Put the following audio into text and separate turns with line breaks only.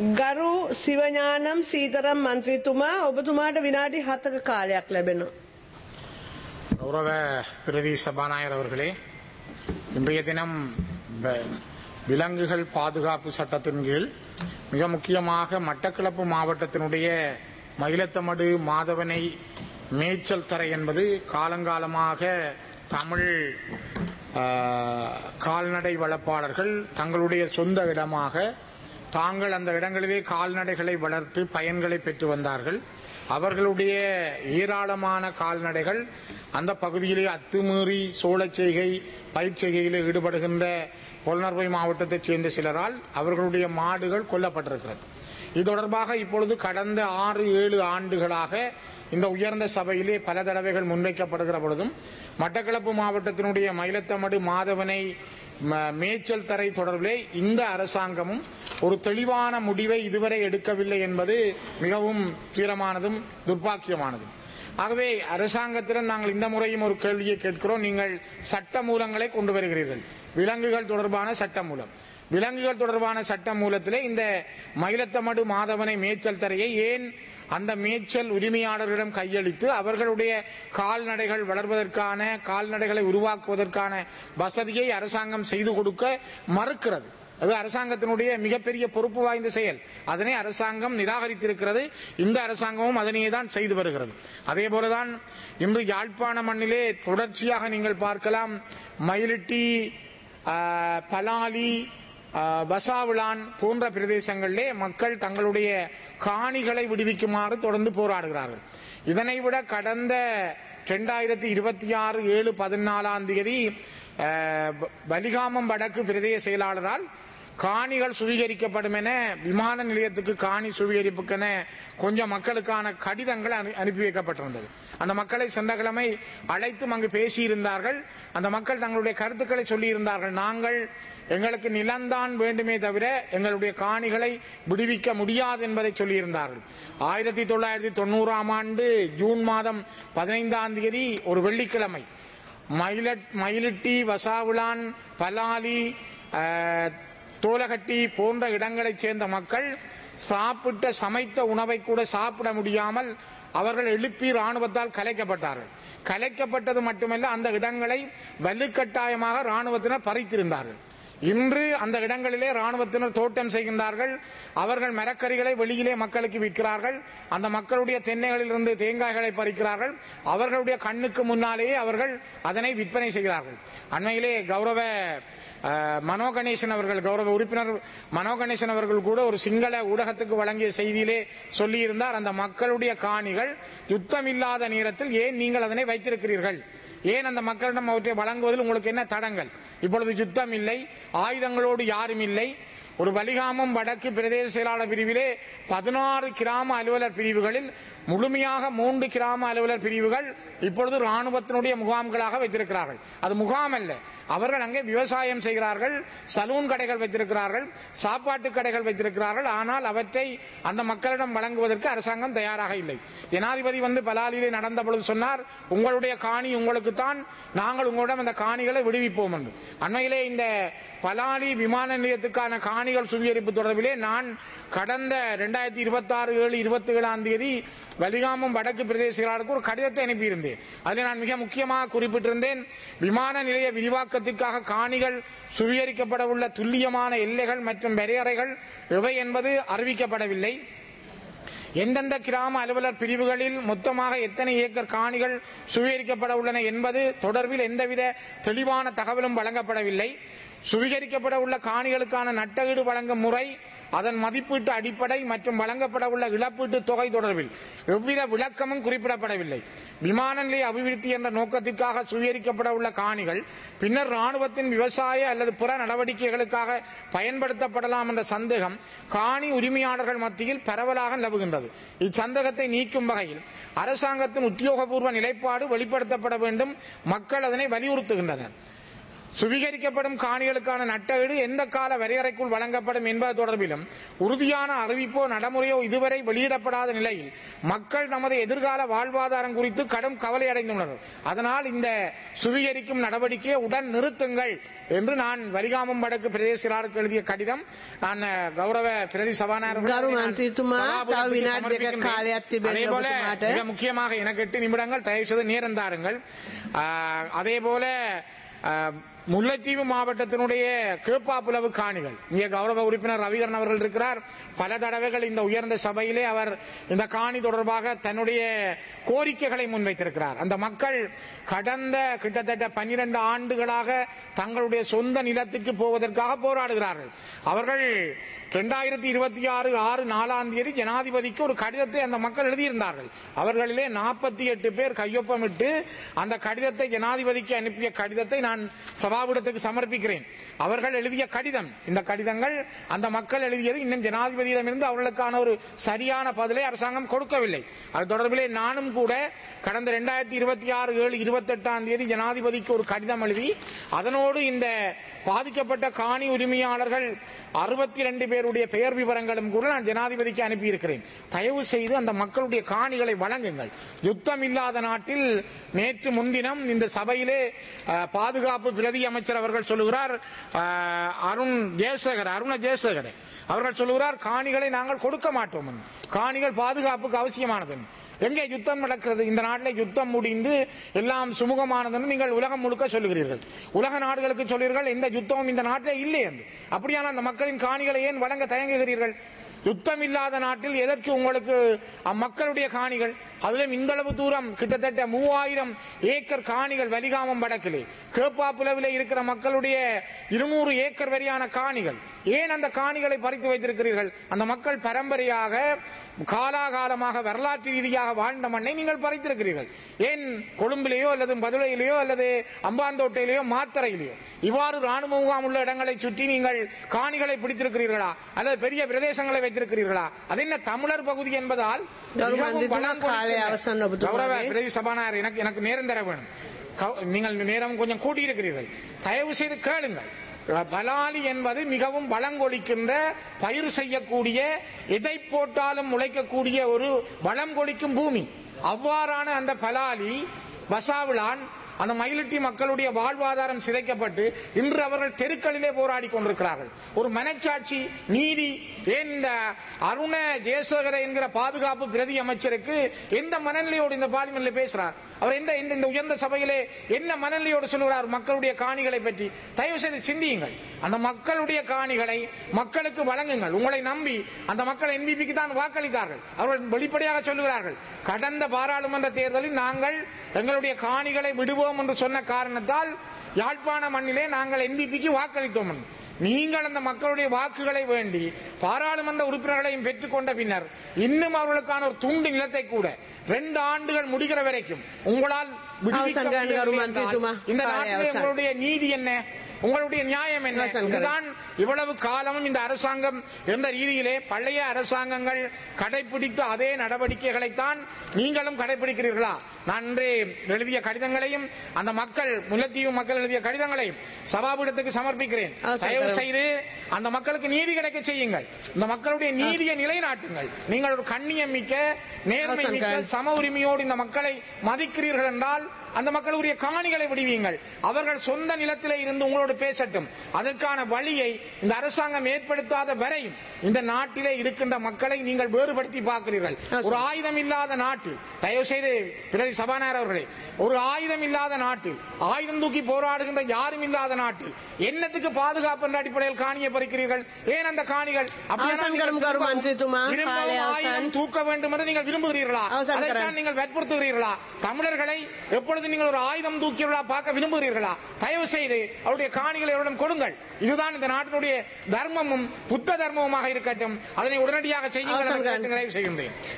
ගරු සිවඥානම් සීතරම් මන්ත්‍රීතුමා ඔබතුමාට විනාඩි 7ක කාලයක් ලැබෙනවා.
கௌரவ பிரதி சபாநாயகர் அவர்களே, இன்றைய தினம் விலங்குகள் பாதுகாப்பு சட்டத்தின் கீழ் மிக முக்கியமாக மட்டக்களப்பு மாவட்டத்தினுடைய மயிலத்தமடு மாதவனை மேய்ச்சல் தரை என்பது காலங்காலமாக தமிழ் கால்நடை வளர்ப்பாளர்கள் தங்களுடைய சொந்த இடமாக தாங்கள் அந்த இடங்களிலே கால்நடைகளை வளர்த்து பயன்களை பெற்று வந்தார்கள். அவர்களுடைய ஏராளமான கால்நடைகள் அந்த பகுதியிலே அத்துமீறி சோளச்செய்கை பயிர்ச்செய்கையில் ஈடுபடுகின்ற பொல்நர்வை மாவட்டத்தைச் சேர்ந்த சிலரால் அவர்களுடைய மாடுகள் கொல்லப்பட்டிருக்கிறது. இது தொடர்பாக இப்பொழுது கடந்த 6-7 ஆண்டுகளாக இந்த உயர்ந்த சபையிலே பல தடவைகள் முன்வைக்கப்படுகிற பொழுதும் மட்டக்களப்பு மாவட்டத்தினுடைய மயிலத்தமடு மாதவனை மேய்ச்சல் தரை தொடர்பிலே இந்த அரசாங்கமும் ஒரு தெளிவான முடிவை இதுவரை எடுக்கவில்லை என்பது மிகவும் தீரமானதும் துர்பாக்கியமானதும். ஆகவே அரசாங்கத்திடம் நாங்கள் இந்த முறையும் ஒரு கேள்வியை கேட்கிறோம். நீங்கள் சட்ட மூலங்களை கொண்டு வருகிறீர்கள், விலங்குகள் தொடர்பான சட்ட மூலம். விலங்குகள் தொடர்பான சட்ட மூலத்திலே இந்த மயிலத்தமடு மாதவனை மேய்ச்சல் தரையை ஏன் அந்த மேய்ச்சல் உரிமையாளர்களிடம் கையளித்து அவர்களுடைய கால்நடைகள் வளர்வதற்கான கால்நடைகளை உருவாக்குவதற்கான வசதியை அரசாங்கம் செய்து கொடுக்க மறுக்கிறது? அது அரசாங்கத்தினுடைய மிகப்பெரிய பொறுப்பு வாய்ந்த செயல். அதனை அரசாங்கம் நிராகரித்திருக்கிறது. இந்த அரசாங்கமும் அதனையே தான் செய்து வருகிறது. அதே போலதான் இன்று யாழ்ப்பாண மண்ணிலே தொடர்ச்சியாக நீங்கள் பார்க்கலாம், மயிலிட்டி, பலாலி, வசாவிளான் போன்ற பிரதேசங்களிலே மக்கள் தங்களுடைய காணிகளை விடுவிக்குமாறு தொடர்ந்து போராடுகிறார்கள். இதனை விட கடந்த 2026 7 14 வலிகாமம் வடக்கு பிரதேச செயலாளரால் காணிகள் சுவீகரிக்கப்படும் என விமான நிலையத்துக்கு காணி சுவீகரிப்புக்கென கொஞ்சம் மக்களுக்கான கடிதங்கள் அனுப்பி வைக்கப்பட்டிருந்தது. அந்த மக்களை சென்ற கிழமை அழைத்து அங்கு பேசியிருந்தார்கள். அந்த மக்கள் தங்களுடைய கருத்துக்களை சொல்லியிருந்தார்கள். நாங்கள் எங்களுக்கு நிலம்தான் வேண்டுமே தவிர எங்களுடைய காணிகளை விடுவிக்க முடியாது என்பதை சொல்லியிருந்தார்கள். 1990 ஆண்டு ஜூன் மாதம் 15 ஒரு வெள்ளிக்கிழமை மயிலிட்டி, வசாவிளான், பலாலி, தோலகட்டி போன்ற இடங்களைச் சேர்ந்த மக்கள் சாப்பிட்ட சமைத்த உணவை கூட சாப்பிட முடியாமல் அவர்கள் எழுப்பி ராணுவத்தால் கலைக்கப்பட்டார்கள். கலைக்கப்பட்டது மட்டுமல்ல, அந்த இடங்களை வலுக்கட்டாயமாக ராணுவத்தினர் பறித்திருந்தார்கள். இன்று அந்த இடங்களிலே ராணுவத்தினர் தோட்டம் செய்கின்றார்கள். அவர்கள் மரக்கறிகளை வெளியிலே மக்களுக்கு விற்கிறார்கள். அந்த மக்களுடைய தென்னைகளிலிருந்து தேங்காய்களை பறிக்கிறார்கள். அவர்களுடைய கண்ணுக்கு முன்னாலேயே அவர்கள் அதனை விற்பனை செய்கிறார்கள். அண்மையிலே கௌரவ மனோகணேசன் அவர்கள், கௌரவ உறுப்பினர் மனோகணேசன் அவர்கள் கூட ஒரு சிங்கள ஊடகத்துக்கு வழங்கிய செய்தியிலே சொல்லியிருந்தார், அந்த மக்களுடைய காணிகள் யுத்தம் இல்லாத நேரத்தில் ஏன் நீங்கள் அதனை வைத்திருக்கிறீர்கள், ஏன் அந்த மக்களிடம் அவற்றை வழங்குவதில் உங்களுக்கு என்ன தடங்கள்? இப்பொழுது யுத்தம் இல்லை, ஆயுதங்களோடு யாரும் இல்லை. ஒரு வலிகாமம் வடக்கு பிரதேச செயலாளர் பிரிவிலே 16 கிராம அலுவலர் பிரிவுகளில் முழுமையாக 3 கிராம அலுவலர் பிரிவுகள் இப்பொழுது ராணுவத்தினுடைய முகாம்களாக வைத்திருக்கிறார்கள். அது முகாம் அல்ல, அவர்கள் அங்கே விவசாயம் செய்கிறார்கள், சலூன் கடைகள் வைத்திருக்கிறார்கள், சாப்பாட்டு கடைகள் வைத்திருக்கிறார்கள். ஆனால் அவற்றை அந்த மக்களிடம் வழங்குவதற்கு அரசாங்கம் தயாராக இல்லை. ஜனாதிபதி பலாலியிலே நடந்த பொழுது சொன்னார், உங்களுடைய காணி உங்களுக்கு தான், நாங்கள் உங்களிடம் அந்த காணிகளை விடுவிப்போம் என்று. அண்மையிலே இந்த பலாலி விமான நிலையத்துக்கான காணிகள் சுவீகரிப்பு தொடர்பிலே நான் கடந்த 2026 7 27 வலிகாமம் வடக்கு பிரதேச செயலாளருக்கு ஒரு கடிதத்தை அனுப்பியிருந்தேன். அதில் நான் மிக முக்கியமாக குறிப்பிட்டிருந்தேன், விமான நிலைய விரிவாக்கத்திற்காக காணிகள் சுவீகரிக்கப்பட உள்ள துல்லியமான எல்லைகள் மற்றும் வரையறைகள் எவை என்பது அறிவிக்கப்படவில்லை. எந்தெந்த கிராம அலுவலர் பிரிவுகளில் மொத்தமாக எத்தனை ஏக்கர் காணிகள் சுவீகரிக்கப்பட உள்ளன என்பது தொடர்பில் எந்தவித தெளிவான தகவலும் வழங்கப்படவில்லை. சுவீகரிக்கப்பட உள்ள காணிகளுக்கான நட்டஈடு வழங்கும் முறை, அதன் மதிப்பீட்டு அடிப்படை மற்றும் வழங்கப்பட உள்ள இழப்பீட்டு தொகை தொடர்பில் எவ்வித விளக்கமும் குறிப்பிடப்படவில்லை. விமான நிலைய அபிவிருத்தி என்ற நோக்கத்திற்காக சுவீகரிக்கப்பட உள்ள காணிகள் பின்னர் ராணுவத்தின் விவசாய அல்லது புற நடவடிக்கைகளுக்காக பயன்படுத்தப்படலாம் என்ற சந்தேகம் காணி உரிமையாளர்கள் மத்தியில் பரவலாக நிலவுகின்றது. இச்சந்தேகத்தை நீக்கும் வகையில் அரசாங்கத்தின் உத்தியோகபூர்வ நிலைப்பாடு வெளிப்படுத்தப்பட வேண்டும். மக்கள் அதனை வலியுறுத்துகின்றனர். சுவீகரிக்கப்படும் காணிகளுக்கான நட்டஈடு எந்த கால வரையறைக்குள் வழங்கப்படும் என்பது தொடர்பிலும் உறுதியான அறிவிப்போ நடைமுறையோ இதுவரை வெளியிடப்படாத நிலையில் மக்கள் நமது எதிர்கால வாழ்வாதாரம் குறித்து கடும் கவலை அடைந்துள்ளனர். அதனால் இந்த சுவீகரிக்கும் நடவடிக்கையை உடன் நிறுத்துங்கள் என்று நான் வலிகாமம் வடக்கு பிரதேச செயலாளருக்கு எழுதிய கடிதம் நான் கௌரவ பிரதி சபாநாயகர் அதேபோல மிக முக்கியமாக எனக்கு 8 நிமிடங்கள் தயவு செய்து நேரம் தாருங்கள். அதேபோல முல்லைத்தீவு மாவட்டத்தினுடைய கேப்பாப்புலவு காணிகள் இங்கே கௌரவ உறுப்பினர் ரவிகரன் அவர்கள் இருக்கிறார். பல தடவைகள் இந்த உயர்ந்த சபையிலே அவர் இந்த காணி தொடர்பாக தன்னுடைய கோரிக்கைகளை முன்வைத்திருக்கிறார். அந்த மக்கள் கடந்த கிட்டத்தட்ட 12 ஆண்டுகளாக தங்களுடைய சொந்த நிலத்திற்கு போவதற்காக போராடுகிறார்கள். அவர்கள் 2026/6 ஜனாதிபதிக்கு ஒரு கடிதத்தை அந்த மக்கள் எழுதியிருந்தார்கள். அவர்களிலே 48 பேர் கையொப்பமிட்டு அந்த கடிதத்தை ஜனாதிபதிக்கு அனுப்பிய கடிதத்தை நான் சபாவிடத்துக்கு சமர்ப்பிக்கிறேன். அவர்கள் எழுதிய கடிதம், இந்த கடிதங்கள் அந்த மக்கள் எழுதியது. இன்னும் ஜனாதிபதியிடமிருந்து அவர்களுக்கான ஒரு சரியான பதிலை அரசாங்கம் கொடுக்கவில்லை. அது தொடர்பிலே நானும் கூட கடந்த 2026/7/28 ஜனாதிபதிக்கு ஒரு கடிதம் எழுதி அதனோடு இந்த பாதிக்கப்பட்ட காணி உரிமையாளர்கள் 62 பேருடைய பெயர் விவரங்களும் கூட நான் ஜனாதிபதிக்கு அனுப்பியிருக்கிறேன். தயவு செய்து அந்த மக்களுடைய காணிகளை வழங்குங்கள். யுத்தம் இல்லாத நாட்டில் நேற்று முன்தினம் இந்த சபையிலே பாதுகாப்பு பிரதி அமைச்சர் அவர்கள் சொல்லுகிறார், அருண ஜெயசேகர் அவர்கள் சொல்லுகிறார், காணிகளை நாங்கள் கொடுக்க மாட்டோம், காணிகள் பாதுகாப்புக்கு அவசியமானது. எங்கே யுத்தம் நடக்கிறது? இந்த நாட்டில் யுத்தம் முடிந்து எல்லாம் சுமூகமானதுன்னு நீங்கள் உலகம் முழுக்க சொல்லுகிறீர்கள். உலக நாடுகளுக்கு சொல்லுகிறீர்கள் எந்த யுத்தமும் இந்த நாட்டில் இல்லை என்று. அப்படியான அந்த மக்களின் காணிகளை ஏன் வழங்க தயங்குகிறீர்கள்? யுத்தம் இல்லாத நாட்டில் எதற்கு உங்களுக்கு மக்களுடைய காணிகள்? அதிலும் இந்த அளவு தூரம் கிட்டத்தட்ட 3000 ஏக்கர் காணிகள் வலிகாமம் வடக்கிலே கேப்பாப்புலவிலே இருக்கிற மக்களுடைய 200 ஏக்கர் வரையான காணிகள். ஏன் அந்த காணிகளை பறித்து வைத்திருக்கிறீர்கள்? அந்த மக்கள் பரம்பரையாக காலாகாலமாக வரலாற்று ரீதியாக வாழ்ந்த மண்ணை நீங்கள் பறித்திருக்கிறீர்கள். ஏன் கொழும்பிலேயோ அல்லது பதுளையிலேயோ அல்லது அம்பாந்தோட்டையிலேயோ மாத்தறையிலேயோ இவ்வாறு ராணுவ முகாம் உள்ள இடங்களை சுற்றி நீங்கள் காணிகளை பிடித்திருக்கிறீர்களா அல்லது பெரிய பிரதேசங்களை வைத்திருக்கிறீர்களா? அது என்ன தமிழர் பகுதி என்பதால் பிரதி சபாநாயகர் எனக்கு நேரம் தர வேணும். நீங்கள் நேரம் கொஞ்சம் கூட்டியிருக்கிறீர்கள். தயவு செய்து கேளுங்கள். பலாலி என்பது மிகவும் வளங்கொழிக்கின்ற, பயிர் செய்யக்கூடிய, எதை போட்டாலும் முளைக்கக்கூடிய ஒரு வளம் கொழிக்கும் பூமி. அவ்வாறான அந்த பலாலி பசாவிலான் அந்த மயிலிட்டி மக்களுடைய வாழ்வாதாரம் சிதைக்கப்பட்டு இன்று அவர்கள் தெருக்களிலே போராடி கொண்டிருக்கிறார்கள். ஒரு மனச்சாட்சி, நீதி ஏன் இந்த அருண ஜெயசேகர என்கிற பாதுகாப்பு பிரதி அமைச்சருக்கு எந்த மனநிலையோடு இந்த பார்லிமெண்ட்ல பேசுறார்? அவர் இந்த உயர்ந்த சபையிலே என்ன மனநிலையோடு சொல்கிறார் மக்களுடைய காணிகளை பற்றி? தயவு செய்து சிந்தியுங்கள். அந்த மக்களுடைய காணிகளை மக்களுக்கு வழங்குங்கள். உங்களை நம்பி அந்த மக்கள் என்பிபிக்கு தான் வாக்களித்தார்கள். அவர்கள் வெளிப்படையாக சொல்லுகிறார்கள், கடந்த பாராளுமன்ற தேர்தலில் நாங்கள் எங்களுடைய காணிகளை விடுவோம் என்று சொன்ன காரணத்தால் யாழ்ப்பாண மண்ணிலே நாங்கள் என்பிபிக்கு வாக்களித்தோம். நீங்கள் அந்த மக்களுடைய வாக்குகளை வேண்டி பாராளுமன்ற உறுப்பினர்களையும் பெற்றுக்கொண்ட பின்னர் இன்னும் அவர்களுக்கான ஒரு துண்டு நிலத்தை கூட 2 ஆண்டுகள் முடிகிற வரைக்கும் உங்களால் இந்த நாட்டிலே உங்களுடைய நீதி என்ன? உங்களுடைய நியாயம் என்ன? இதுதான் இவ்வளவு காலமும் இந்த அரசாங்கம் எந்த ரீதியிலே பழைய அரசாங்கங்கள் கடைபிடித்த அதே நடவடிக்கைகளைத்தான் நீங்களும் கடைபிடிக்கிறீர்களா? நான் எழுதிய கடிதங்களையும் அந்த மக்கள் முல்லைத்தீவு மக்கள் எழுதிய கடிதங்களையும் சபாபீடத்துக்கு சமர்ப்பிக்கிறேன். தயவு செய்து அந்த மக்களுக்கு நீதி கிடைக்க செய்யுங்கள். இந்த மக்களுடைய நீதியை நிலைநாட்டுங்கள். நீங்கள் ஒரு கண்ணியம் மிக்க, நேர்மை மிக்க, சம உரிமையோடு இந்த மக்களை மதிக்கிறீர்கள் என்றால் அந்த மக்களுடைய காணிகளை விடுவீங்கள். அவர்கள் சொந்த நிலத்திலே இருந்து உங்களோடு பேசட்டும். அதற்கான வழியை இந்த அரசாங்கம் ஏற்படுத்தாத வரையும் இந்த நாட்டிலே இருக்கின்ற மக்களை நீங்கள் வேறுபடுத்தி பார்க்கிறீர்கள். ஒரு ஆயுதம் இல்லாத நாட்டில், தயவு செய்து பிரதி சபாநாயகர் அவர்களே, ஒரு ஆயுதம் இல்லாத நாட்டில், ஆயுதம் தூக்கி போராடுகின்ற யாரும் இல்லாத நாட்டில் என்னத்துக்கு பாதுகாப்பு என்ற அடிப்படையில் காணியை பறிக்கிறீர்கள்? ஏன் அந்த காணிகள் ஆயுதம் தூக்க வேண்டும் என்று நீங்கள் விரும்புகிறீர்களா? அதைத்தான் நீங்கள் வற்புறுத்துகிறீர்களா? தமிழர்களை எப்பொழுது நீங்கள் ஒரு ஆயுதம் தூக்கியவர்களா பார்க்க விரும்புகிறீர்களா? தயவு செய்து அவருடைய காணிகளை அவரிடம் கொடுங்கள். இதுதான் இந்த நாட்டினுடைய தர்மமும் புத்த தர்மமுமாக இருக்கட்டும். அதனை உடனடியாக செய்யுங்கள்.